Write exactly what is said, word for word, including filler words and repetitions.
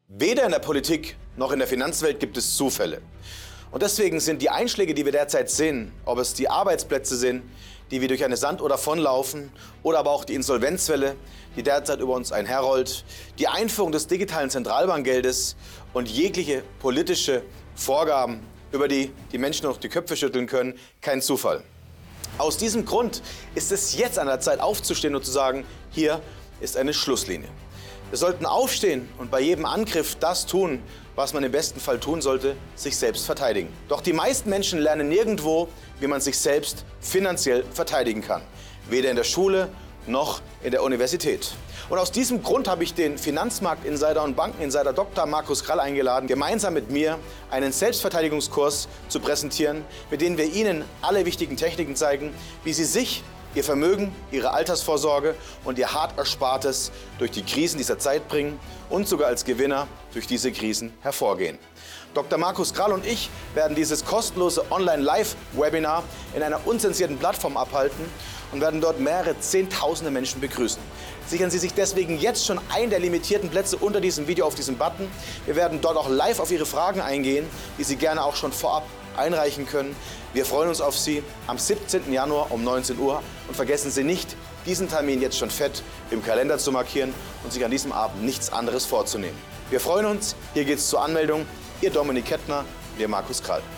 Weder in der Politik noch in der Finanzwelt gibt es Zufälle. Und deswegen sind die Einschläge, die wir derzeit sehen, ob es die Arbeitsplätze sind, die wir durch eine Sand- oder davonlaufen, oder aber auch die Insolvenzwelle, die derzeit über uns einherrollt, die Einführung des digitalen Zentralbankgeldes und jegliche politische Vorgaben, über die die Menschen noch die Köpfe schütteln können, kein Zufall. Aus diesem Grund ist es jetzt an der Zeit aufzustehen und zu sagen, hier ist eine Schlusslinie. Wir sollten aufstehen und bei jedem Angriff das tun, was man im besten Fall tun sollte, sich selbst verteidigen. Doch die meisten Menschen lernen nirgendwo, wie man sich selbst finanziell verteidigen kann. Weder in der Schule noch in der Universität. Und aus diesem Grund habe ich den Finanzmarkt-Insider und Banken-Insider Doktor Markus Krall eingeladen, gemeinsam mit mir einen Selbstverteidigungskurs zu präsentieren, mit dem wir Ihnen alle wichtigen Techniken zeigen, wie Sie sich, Ihr Vermögen, Ihre Altersvorsorge und Ihr hart Erspartes durch die Krisen dieser Zeit bringen und sogar als Gewinner durch diese Krisen hervorgehen. Doktor Markus Krall und ich werden dieses kostenlose Online-Live-Webinar in einer unzensierten Plattform abhalten und werden dort mehrere Zehntausende Menschen begrüßen. Sichern Sie sich deswegen jetzt schon einen der limitierten Plätze unter diesem Video auf diesem Button. Wir werden dort auch live auf Ihre Fragen eingehen, die Sie gerne auch schon vorab einreichen können. Wir freuen uns auf Sie am siebzehnten Januar um neunzehn Uhr und vergessen Sie nicht, diesen Termin jetzt schon fett im Kalender zu markieren und sich an diesem Abend nichts anderes vorzunehmen. Wir freuen uns, hier geht's zur Anmeldung. Ihr Dominik Kettner, Ihr Markus Krall.